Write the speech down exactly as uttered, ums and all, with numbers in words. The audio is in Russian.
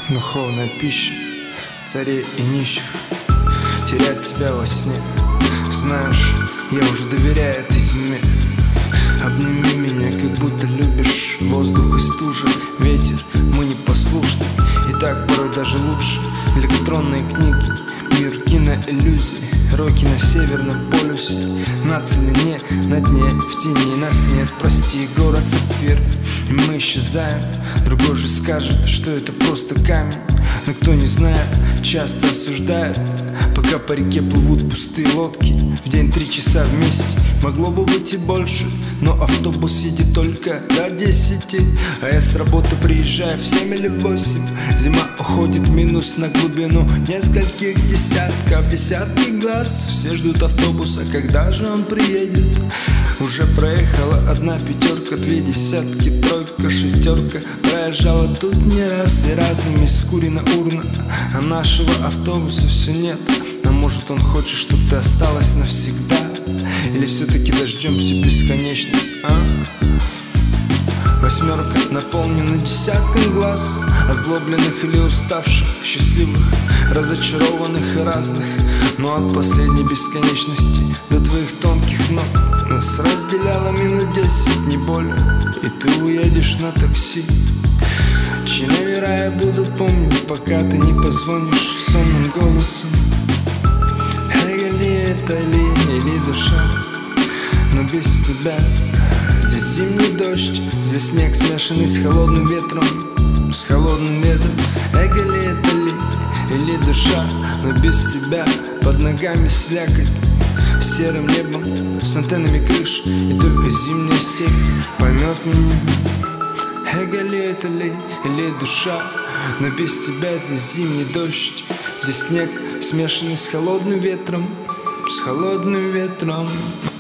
Духовная пища царей и нищих, терять себя во сне. Знаешь, я уже доверяю этой зиме. Обними меня, как будто любишь. Воздух и стужа, ветер, мы непослушны. И так порой даже лучше. Электронные книги, мир киноиллюзий, роки на Северном полюсе. На целине, на дне, в тени нас нет. Прости, город сапфир, и мы исчезаем. Другой же скажет, что это просто камень. Но кто не знает, часто осуждает. Пока по реке плывут пустые лодки. В день три часа вместе, могло бы быть и больше. Но автобус едет только до десяти. А я с работы приезжаю в семь или восемь. Зима уходит в минус на глубину нескольких десятков, десятки глаз. Все ждут автобуса, когда же он приедет. Уже проехала одна пятерка, две десятки, тройка, шестерка. Проезжала тут не раз и разными скурена урна. А нашего автобуса все нет. А может он хочет, чтоб ты осталась навсегда? Или все-таки дождемся бесконечность, а? Восьмерка наполнена десятком глаз, озлобленных или уставших, счастливых, разочарованных и разных. Но от последней бесконечности до твоих тонких ног нас разделяло минут десять, не более. И ты уедешь на такси, чьи номера я буду помнить, пока ты не позвонишь сонным голосом. Эго ли это ли, или душа? Но без тебя здесь зимний дождь, здесь снег, смешанный с холодным ветром, с холодным ветром. Эго ли это ли, или душа? Но без тебя под ногами слякоть, серым небом, с антеннами крыш. И только зимняя степь поймет меня. Эго ли это ли, или душа? Но без тебя здесь зимний дождь, здесь снег, смешанный с холодным ветром, с холодным ветром.